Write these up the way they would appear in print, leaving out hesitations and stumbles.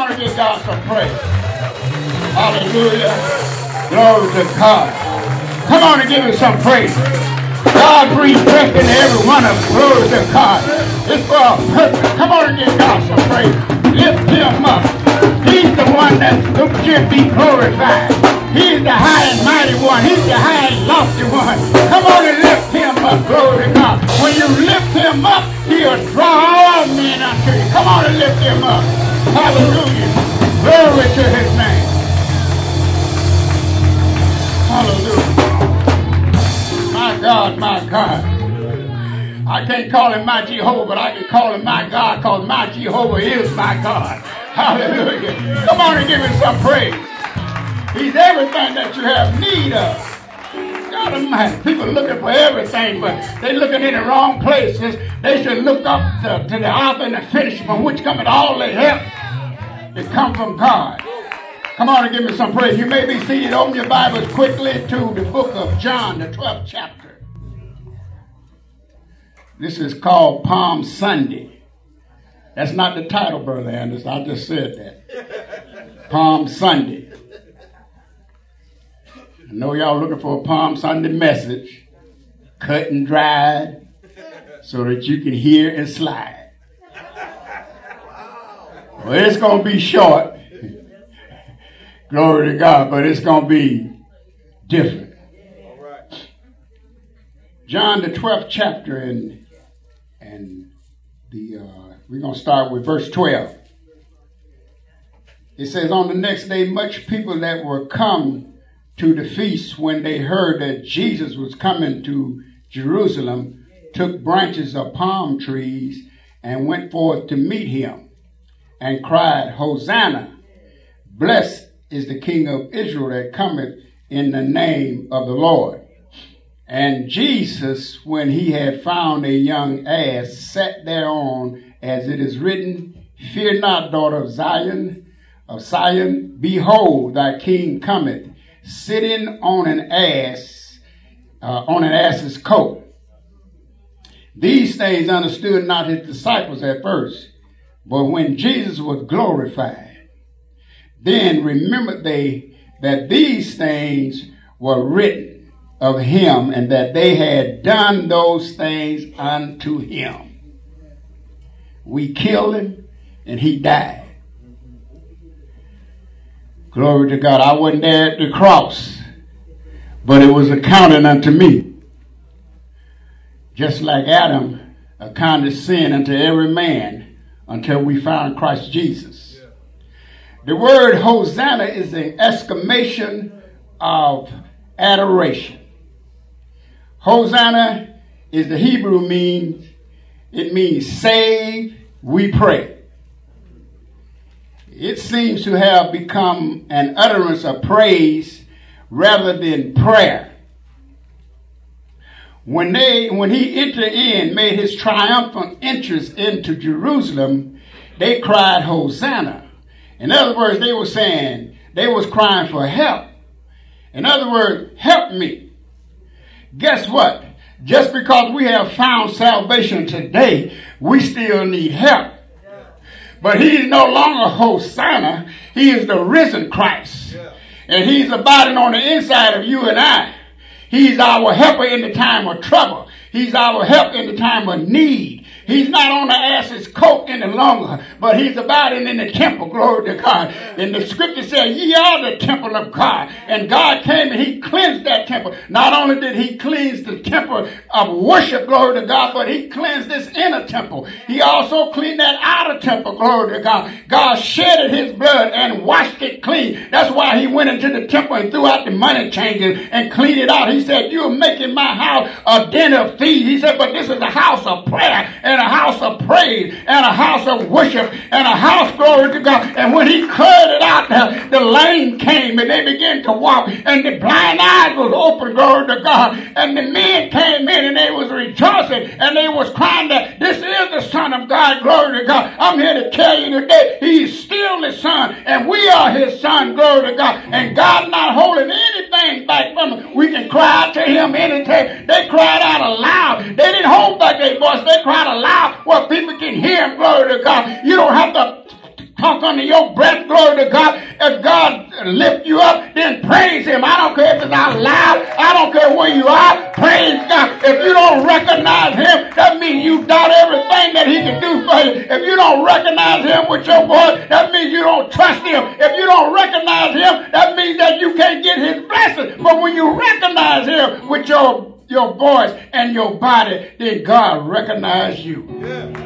on and give God some praise. Hallelujah. Glory to God. Come on and give him some praise. God breathed breath into every one of us. Glory to God. It's for a purpose. Come on and give God some praise. Lift him up. He's the one that should be glorified. He's the high and mighty one. He's the high and lofty one. Come on and lift him up. Glory to God. When you lift him up, he'll draw all men unto you. Come on and lift him up. Hallelujah. Glory to his name. Hallelujah. My God, my God. I can't call him my Jehovah, but I can call him my God, because my Jehovah is my God. Hallelujah. Come on and give him some praise. He's everything that you have need of. God Almighty. People are looking for everything, but they're looking in the wrong places. They should look up to the author and the finisher, from which cometh all their help. It comes from God. Come on and give me some praise. You may be seated. Open your Bibles quickly to the book of John, the 12th chapter. This is called Palm Sunday. That's not the title, Brother Anders. I just said that. Palm Sunday. I know y'all looking for a Palm Sunday message, cut and dried, so that you can hear and slide. Well, it's going to be short. Glory to God, but it's going to be different. John, the 12th chapter, and we're going to start with verse 12. It says, on the next day, much people that were come to the feast, when they heard that Jesus was coming to Jerusalem, took branches of palm trees and went forth to meet him, and cried, Hosanna, blessed is the King of Israel that cometh in the name of the Lord. And Jesus, when he had found a young ass, sat thereon, as it is written, Fear not, daughter of Zion, behold, thy king cometh, sitting on an ass, on an ass's coat. These things understood not his disciples at first, but when Jesus was glorified, then remembered they that these things were written of him, and that they had done those things unto him. We killed him, and he died. Glory to God. I wasn't there at the cross, but it was accounted unto me. Just like Adam accounted sin unto every man until we found Christ Jesus. The word Hosanna is an exclamation of adoration. Hosanna is the Hebrew means, it means save, we pray. It seems to have become an utterance of praise rather than prayer. When he entered in, made his triumphant entrance into Jerusalem, they cried Hosanna. In other words, they were saying, they was crying for help. In other words, help me. Guess what? Just because we have found salvation today, we still need help. But he's no longer Hosanna. He is the risen Christ. And he's abiding on the inside of you and I. He's our helper in the time of trouble. He's our help in the time of need. He's not on the ass's coat any longer, but he's abiding in the temple. Glory to God. And the scripture says, ye are the temple of God. And God came and he cleansed that temple. Not only did he cleanse the temple of worship, glory to God, but he cleansed this inner temple. He also cleaned that outer temple, glory to God. God shedded his blood and washed it clean. That's why he went into the temple and threw out the money changers and cleaned it out. He said, you're making my house a den of thieves. He said, but this is a house of prayer and a house of praise and a house of worship and a house, glory to God. And when he cleared it out, the lame came and they began to walk, and the blind eyes was open, glory to God. And the men came in and they was rejoicing and they was crying that this is the Son of God, glory to God. I'm here to tell you today, he's still the Son and we are his son, glory to God. And God's not holding anything back from us. We can cry out to him anytime. They cried out aloud. They didn't hold back their voice. They cried aloud where people can hear him, glory to God. You don't have to talk under your breath, glory to God. If God lift you up, then praise him. I don't care if it's out loud. I don't care where you are. Praise God. If you don't recognize him, that means you doubt everything that he can do for you. If you don't recognize him with your voice, that means you don't trust him. If you don't recognize him, that means that you can't get his blessing. But when you recognize him with your voice and your body, then God recognize you. Yeah.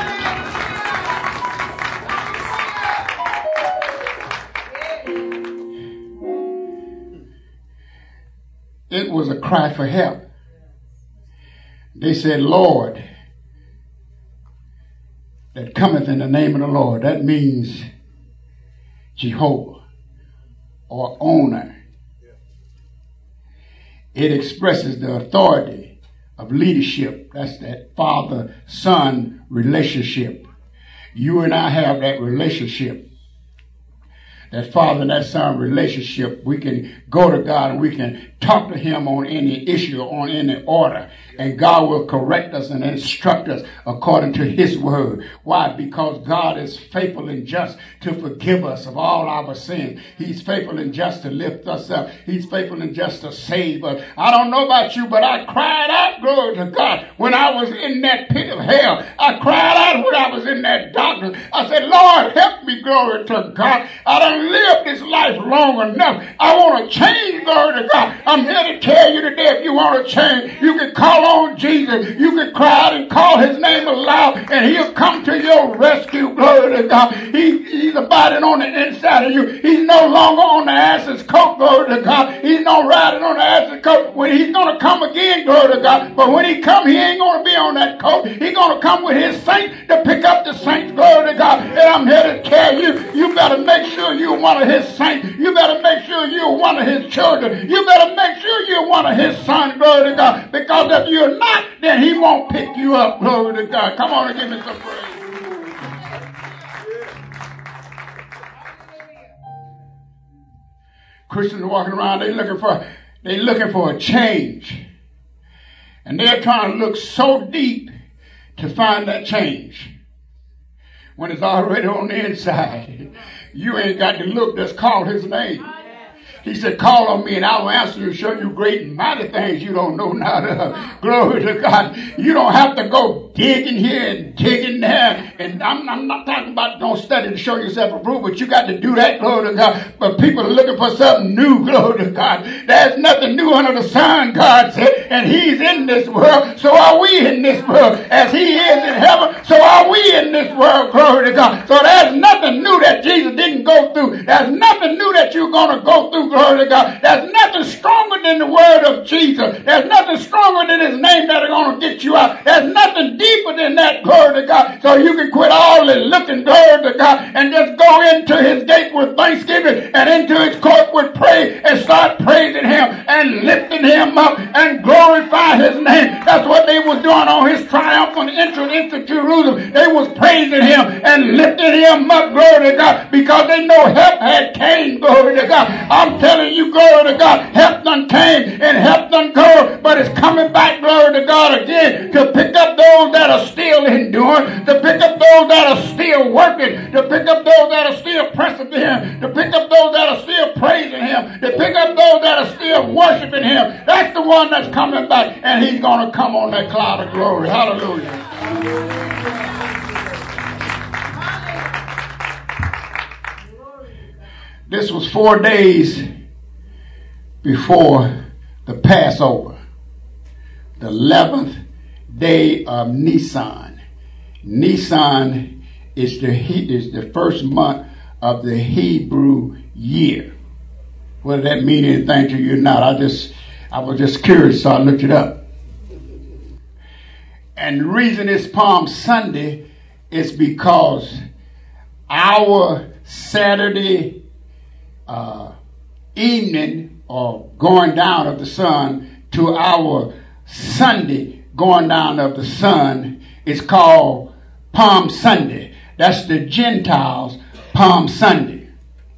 It was a cry for help. They said, Lord, that cometh in the name of the Lord. That means Jehovah or owner. It expresses the authority of leadership. That's that father-son relationship. You and I have that relationship. That father and that son relationship. We can go to God and we can talk to him on any issue, on any order. And God will correct us and instruct us according to his word. Why? Because God is faithful and just to forgive us of all our sins. He's faithful and just to lift us up. He's faithful and just to save us. I don't know about you, but I cried out, glory to God, when I was in that pit of hell. I cried out when I was in that darkness. I said, Lord, help me, glory to God. I don't live this life long enough. I want to change, glory to God. I'm here to tell you today, if you want to change, you can call on Jesus. You can cry out and call his name aloud, and he'll come to your rescue, glory to God. He's abiding on the inside of you. He's no longer on the ass's coat, glory to God. He's not riding on the ass's coat. When he's going to come again, glory to God. But when he come, he ain't going to be on that coat. He's going to come with his saints to pick up the saints, glory to God. And I'm here to tell you, you better make sure you're one of his saints. You better make sure you're one of his children. You better make sure you're one of his sons, glory to God. Because if you're not, then he won't pick you up, glory to God. Come on and give me some praise. Christians walking around, they looking for a change. And they're trying to look so deep to find that change. When it's already on the inside. You ain't got to look, just call his name. He said, call on me and I will answer you, show you great and mighty things you don't know now. Glory to God. You don't have to go digging here and digging there. And I'm not talking about don't study to show yourself approved, but you got to do that, glory to God. But people are looking for something new, glory to God. There's nothing new under the sun, God said. And he's in this world, so are we in this world. As he is in heaven, so are we in this world, glory to God. So there's nothing new that Jesus didn't go through. There's nothing new that you're going to go through, glory to God. There's nothing stronger than the word of Jesus. There's nothing stronger than his name that are going to get you out. There's nothing deeper than that, glory to God. So you can quit all the looking, glory to God, and just go into his gate with thanksgiving and into his court with praise and start praising him and lifting him up and glorify his name. That's what they was doing on his triumphant entrance into Jerusalem. They was praising him and lifting him up, glory to God, because they know help had came, glory to God. I'm telling you, glory to God, help done came and help done go, but it's coming back, glory to God, again to pick up those that are still enduring, to pick up those that are still working, to pick up those that are still persevering, to pick up those that are still praising him, to pick up those that are still worshiping him. That's the one that's coming back, and he's going to come on that cloud of glory. Hallelujah. This was 4 days before the Passover, the 11th day of Nisan. Nisan is the first month of the Hebrew year. Whether that mean anything to you or not, I was just curious, so I looked it up. And the reason it's Palm Sunday is because our Saturday evening or going down of the sun to our Sunday going down of the sun is called Palm Sunday. That's the Gentiles' Palm Sunday.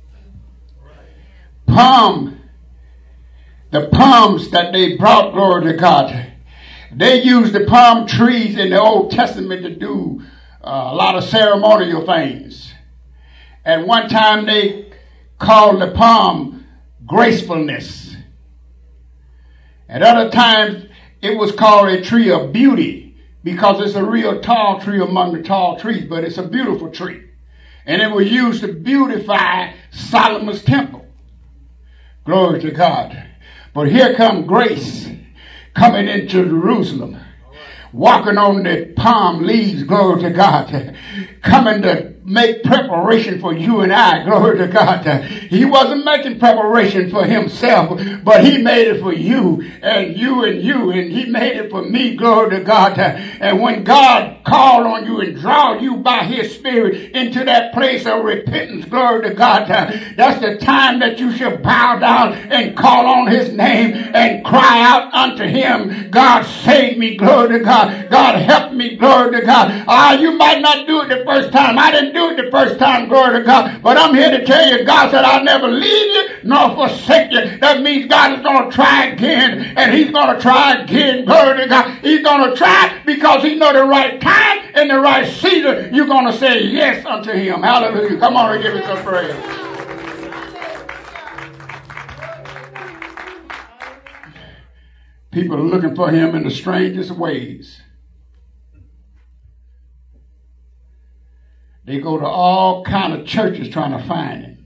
The palms that they brought, glory to God, they used the palm trees in the Old Testament to do a lot of ceremonial things. At one time they called the palm gracefulness. At other times it was called a tree of beauty because it's a real tall tree among the tall trees, but it's a beautiful tree. And it was used to beautify Solomon's temple. Glory to God. But here comes grace coming into Jerusalem, walking on the palm leaves, glory to God, coming to make preparation for you and I, glory to God. He wasn't making preparation for himself, but he made it for you, and he made it for me, glory to God. And when God called on you and draw you by his spirit into that place of repentance, glory to God, that's the time that you should bow down and call on his name and cry out unto him, God save me, glory to God. God help me, glory to God. You might not do it the first time. I didn't do it the first time, glory to God. But I'm here to tell you, God said, I'll never leave you nor forsake you. That means God is going to try again, and he's going to try again, glory to God. He's going to try because he knows the right time and the right season. You're going to say yes unto him. Hallelujah. Come on and give it some praise. People are looking for him in the strangest ways. They go to all kind of churches trying to find him.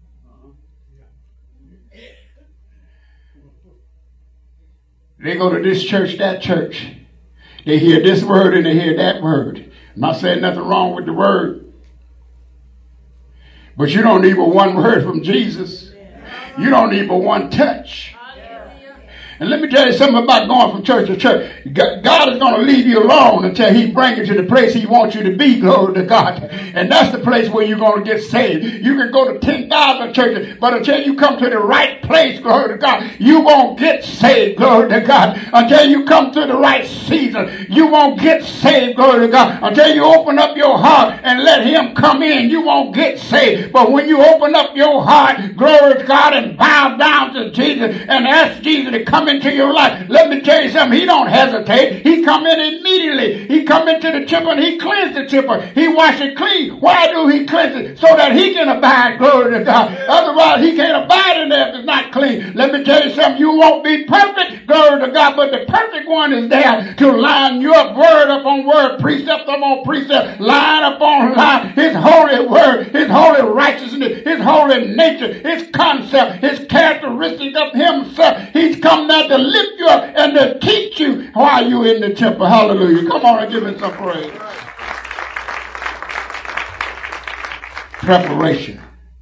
They go to this church, that church. They hear this word and they hear that word. I'm not saying nothing wrong with the word. But you don't need but one word from Jesus. You don't need but one touch. And let me tell you something about going from church to church. God is going to leave you alone until he brings you to the place he wants you to be, glory to God. And that's the place where you're going to get saved. You can go to 10,000 churches, but until you come to the right place, glory to God, you won't get saved, glory to God. Until you come to the right season, you won't get saved, glory to God. Until you open up your heart and let him come in, you won't get saved. But when you open up your heart, glory to God, and bow down to Jesus and ask Jesus to come into your life, let me tell you something, he don't hesitate. He come in immediately. He come into the temple and he cleansed the temple. He washed it clean. Why do he cleanse it? So that he can abide, glory to God. Otherwise he can't abide in there if it's not clean. Let me tell you something, you won't be perfect, glory to God, but the perfect one is there to line you up, word upon word, precept upon precept, line upon line. His holy word, his holy righteousness, his holy nature, his concept, his characteristics of himself. He's come now to lift you up and to teach you while you're in the temple. Hallelujah. Come on and give it some praise. Preparation.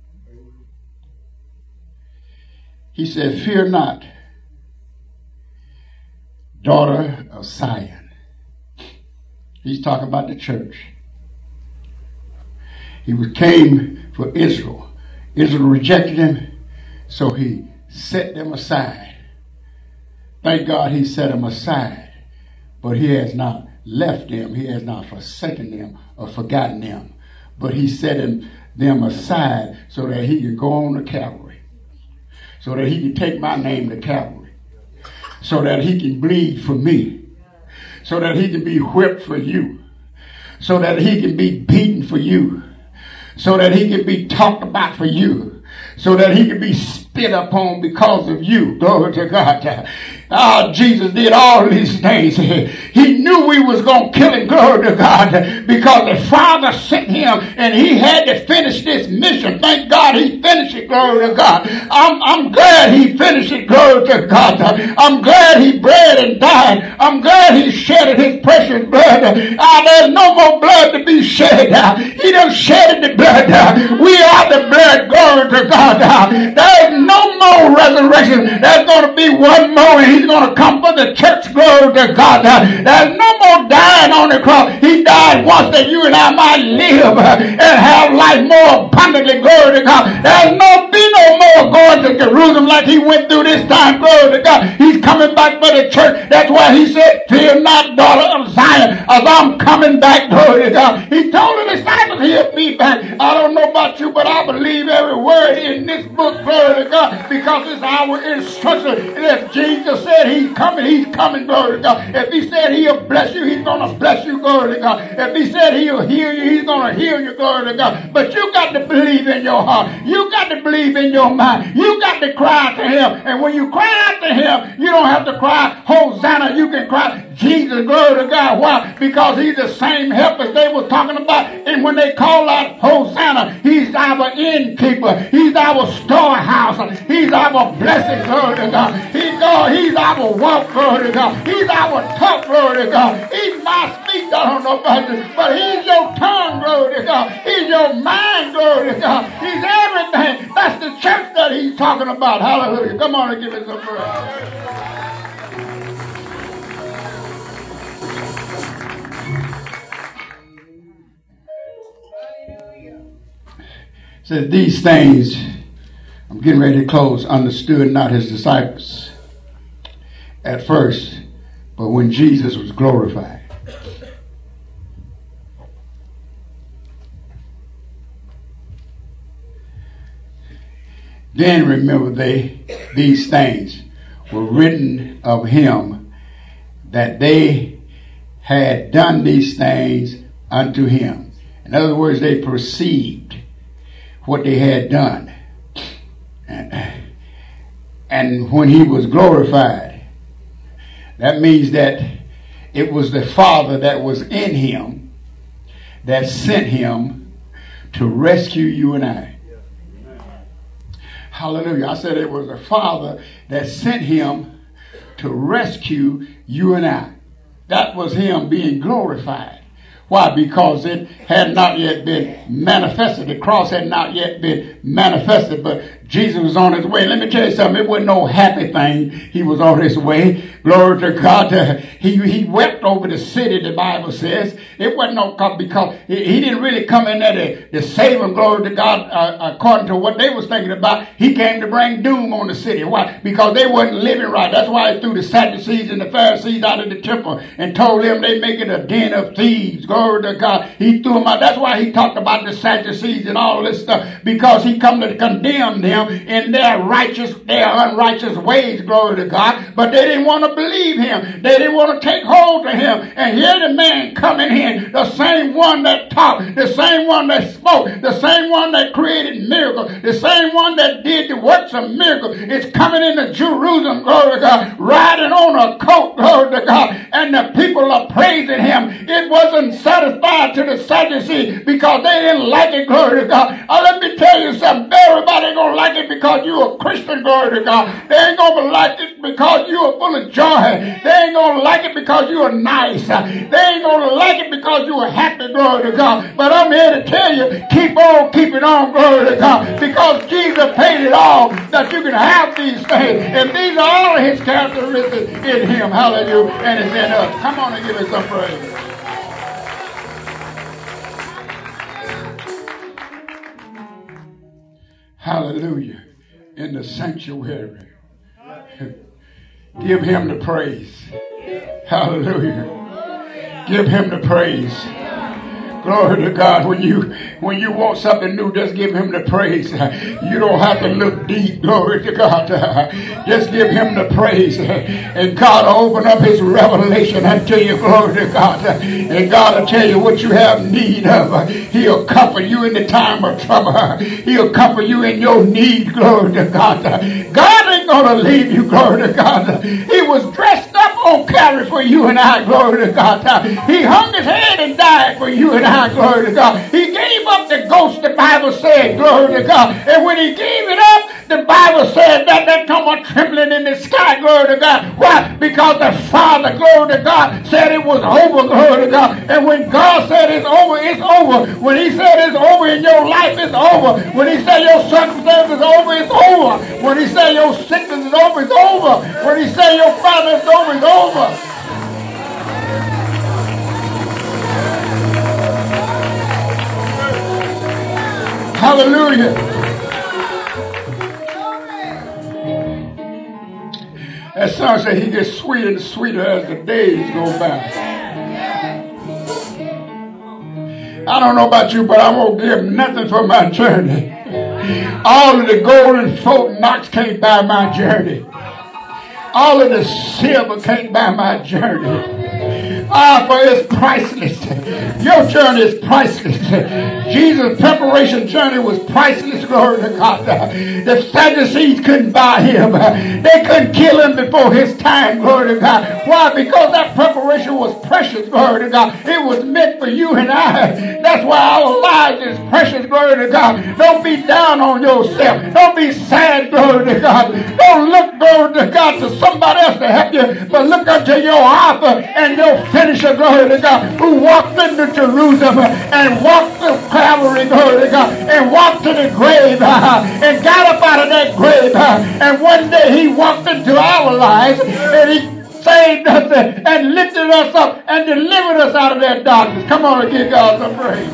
He said, fear not, daughter of Zion. He's talking about the church. He came for Israel. Israel rejected him, so he set them aside. Thank God he set them aside, but he has not left them. He has not forsaken them or forgotten them, but he set them aside so that he could go on to Calvary, so that he could take my name to Calvary, so that he can bleed for me, so that he can be whipped for you, so that he can be beaten for you, so that he can be talked about for you, so that he can be spit upon because of you. Glory to God. Jesus did all these things. He knew we was going to kill him, glory to God, because the Father sent him and he had to finish this mission. Thank God he finished it, glory to God. I'm glad he finished it, glory to God. I'm glad he bled and died. I'm glad he shedded his precious blood. There's no more blood to be shed. He done shedded the blood. We are the blood, glory to God. There's no more resurrection. There's going to be one more, and he's going to come for the church, glory to God. There's no more dying on the cross. He died once that you and I might live and have life more abundantly, glory to God. There's no Lord going to Jerusalem like he went through this time. Glory to God. He's coming back for the church. That's why he said, fear not, daughter of Zion, as I'm coming back. Glory to God. He told the disciples he'll be back. I don't know about you, but I believe every word in this book. Glory to God. Because it's our instruction. And if Jesus said he's coming. Glory to God. If he said he'll bless you, he's going to bless you. Glory to God. If he said he'll heal you, he's going to heal you. Glory to God. But you got to believe in your heart. You got to believe in your mind. You got to cry to him. And when you cry out to him, you don't have to cry Hosanna. You can cry Jesus. Glory to God. Why? Because he's the same help as they were talking about. And when they call out Hosanna, he's our innkeeper. He's our storehouse. He's our blessing. Glory to God. He's our walk. Glory to God. He's our talk. Glory to God. He's my speech. I don't know about this, but he's your tongue. Glory to God. He's your mind. Glory to God. He's everything. That's the church that he's talking about. Hallelujah. Come on and give it some praise. Says these things, I'm getting ready to close, understood not his disciples at first, but when Jesus was glorified. Then remember these things were written of him, that they had done these things unto him. In other words, they perceived what they had done. And when he was glorified, that means that it was the Father that was in him that sent him to rescue you and I. Hallelujah. I said it was the Father that sent him to rescue you and I. That was him being glorified. Why? Because it had not yet been manifested. The cross had not yet been manifested, but Jesus was on his way. Let me tell you something. It wasn't no happy thing. He was on his way. Glory to God. He wept over the city, the Bible says. It wasn't no, because he didn't really come in there to save them. Glory to God, according to what they was thinking about. He came to bring doom on the city. Why? Because they wasn't living right. That's why he threw the Sadducees and the Pharisees out of the temple and told them they make it a den of thieves. Glory to God. He threw them out. That's why he talked about the Sadducees and all this stuff, because he come to condemn them in their unrighteous ways. Glory to God. But they didn't want to believe him. They didn't want to take hold of him. And here the man coming in, the same one that taught, the same one that spoke, the same one that created miracles, the same one that did the works of miracles, is coming into Jerusalem. Glory to God. Riding on a coat. Glory to God. And the people are praising him. It wasn't satisfied to the Sadducees because they didn't like it. Glory to God. Let me tell you something. Everybody ain't going to like it because you're a Christian. Glory to God. They ain't going to like it because you are full of joy. They ain't going to like it because you are nice. They ain't going to like it because you are happy. Glory to God. But I'm here to tell you, keep on keeping on. Glory to God. Because Jesus paid it all that you can have these things. And these are all of his characteristics in him. Hallelujah. And it's in us. Come on and give us some praise. Hallelujah. In the sanctuary. Give him the praise. Hallelujah. Give him the praise. Glory to God. When you want something new, just give him the praise. You don't have to look deep. Glory to God. Just give him the praise. And God will open up his revelation unto you. Glory to God. And God will tell you what you have need of. He'll comfort you in the time of trouble. He'll comfort you in your need. Glory to God. God ain't going to leave you. Glory to God. He was dressed up on Calvary for you and I. Glory to God. He hung his head and died for you and I. Glory to God. He gave up the ghost, the Bible said. Glory to God. And when he gave it up, the Bible said that there come a trembling in the sky. Glory to God. Why? Because the Father, glory to God, said it was over. Glory to God. And when God said it's over, it's over. When he said it's over in your life, it's over. When he said your circumstances is over, it's over. When he said your sickness is over, it's over. When he said your father is over, it's over. Hallelujah. That song said he gets sweeter and sweeter as the days go by. I don't know about you, but I won't give nothing for my journey. All of the gold and Fort Knox can't buy my journey. All of the silver can't buy my journey. For it's priceless. Your journey is priceless. Jesus' preparation journey was priceless. Glory to God. The Sadducees couldn't buy him. They couldn't kill him before his time. Glory to God. Why? Because that preparation was precious. Glory to God. It was meant for you and I. That's why our lives is precious. Glory to God. Don't be down on yourself. Don't be sad. Glory to God. Don't look, glory to God, to somebody else to help you, but look unto your author and your finisher, glory to God, who walked into Jerusalem and walked to Calvary, glory to God, and walked to the grave and got up out of that grave. And one day he walked into our lives and he saved us and lifted us up and delivered us out of that darkness. Come on and give God some praise.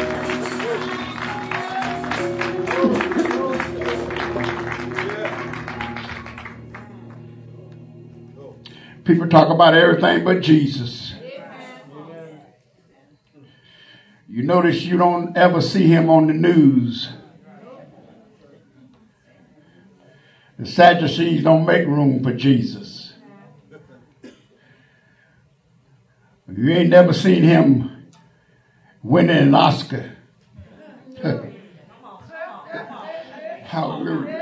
People talk about everything but Jesus. You notice you don't ever see him on the news. The Sadducees don't make room for Jesus. You ain't never seen him winning an Oscar. Hallelujah.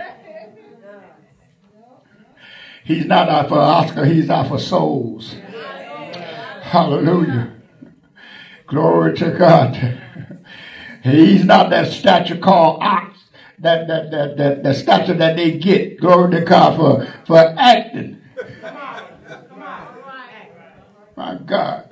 He's not out for Oscar, he's out for souls. Hallelujah. Glory to God. He's not that statue called ox, that statue that they get, glory to God, for acting. My God.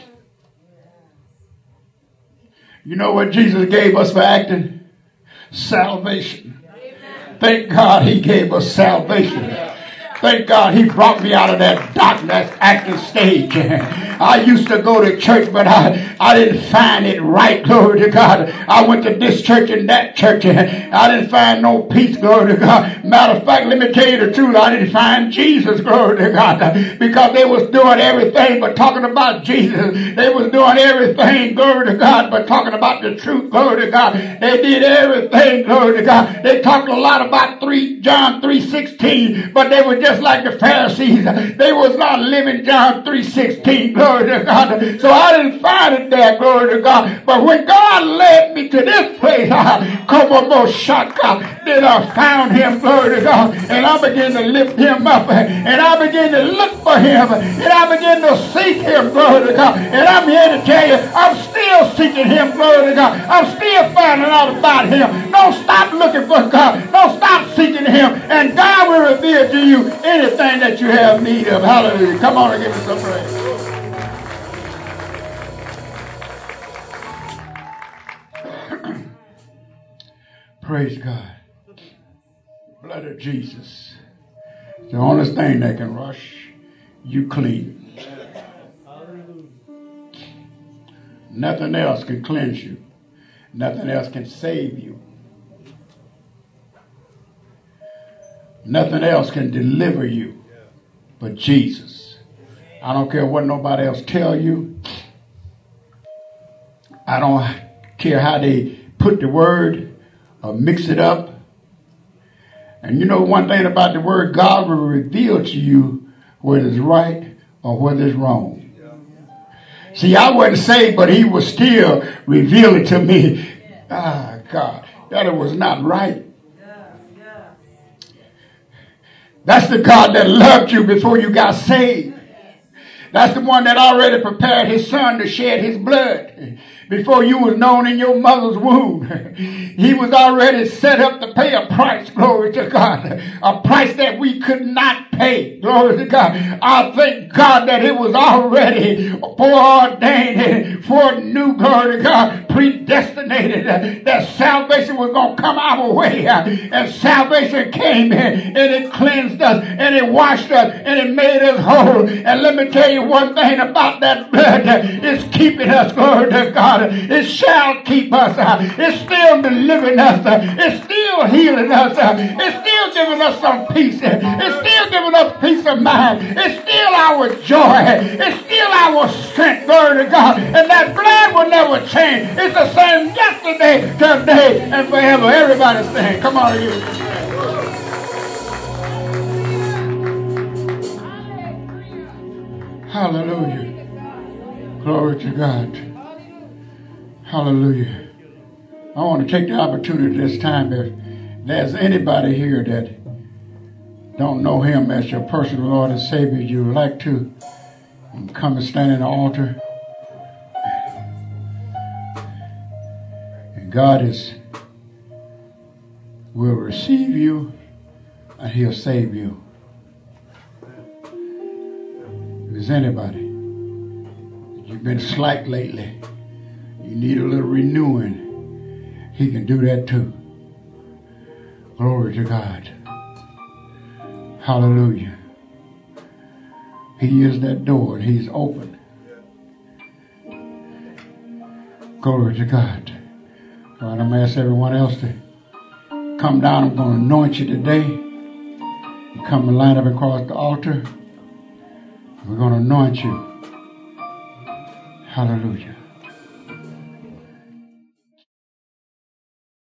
You know what Jesus gave us for acting? Salvation. Thank God he gave us salvation. Thank God he brought me out of that darkness acting stage. I used to go to church, but I didn't find it right, glory to God. I went to this church and that church. I didn't find no peace, glory to God. Matter of fact, let me tell you the truth. I didn't find Jesus, glory to God. Because they was doing everything but talking about Jesus. They was doing everything, glory to God, but talking about the truth, glory to God. They did everything, glory to God. They talked a lot about John 3:16, but they were just like the Pharisees. They was not living John 3:16, glory to God. So I didn't find it there, glory to God. But when God led me to this place, then I found him, glory to God. And I began to lift him up. And I began to look for him. And I began to seek him, glory to God. And I'm here to tell you, I'm still seeking him, glory to God. I'm still finding out about him. Don't stop looking for God. Don't stop seeking him. And God will reveal to you anything that you have need of. Hallelujah. Come on and give me some praise. Praise God. Blood of Jesus. The only thing that can wash you clean. Nothing else can cleanse you. Nothing else can save you. Nothing else can deliver you but Jesus. I don't care what nobody else tell you. I don't care how they put the word or mix it up. And you know one thing about the word, God will reveal to you whether it's right or whether it's wrong. See, I wasn't saved, but he was still revealing to me, God, that it was not right. That's the God that loved you before you got saved. That's the one that already prepared his son to shed his blood before you was known in your mother's womb. He was already set up to pay a price, glory to God. A price that we could not pay, glory to God. I thank God that it was already foreordained, foreknew, glory to God, predestinated that salvation was going to come our way. And salvation came in and it cleansed us and it washed us and it made us whole. And let me tell you one thing about that blood. It's keeping us, glory to God. It shall keep us. It's still delivering us. It's still healing us. It's still giving us some peace. It's still giving given us peace of mind. It's still our joy. It's still our strength. Glory to God. And that blood will never change. It's the same yesterday, today, and forever. Everybody sing. Come on, you. Hallelujah. Glory to God. Hallelujah. I want to take the opportunity this time, if there's anybody here that don't know him as your personal Lord and Savior, you would like to come and stand in the altar. And God will receive you and he'll save you. If there's anybody, you've been slack lately, you need a little renewing, he can do that too. Glory to God. Hallelujah. He is that door and he's open. Glory to God. All right, I'm going to ask everyone else to come down. I'm going to anoint you today. You come and line up across the altar. We're going to anoint you. Hallelujah.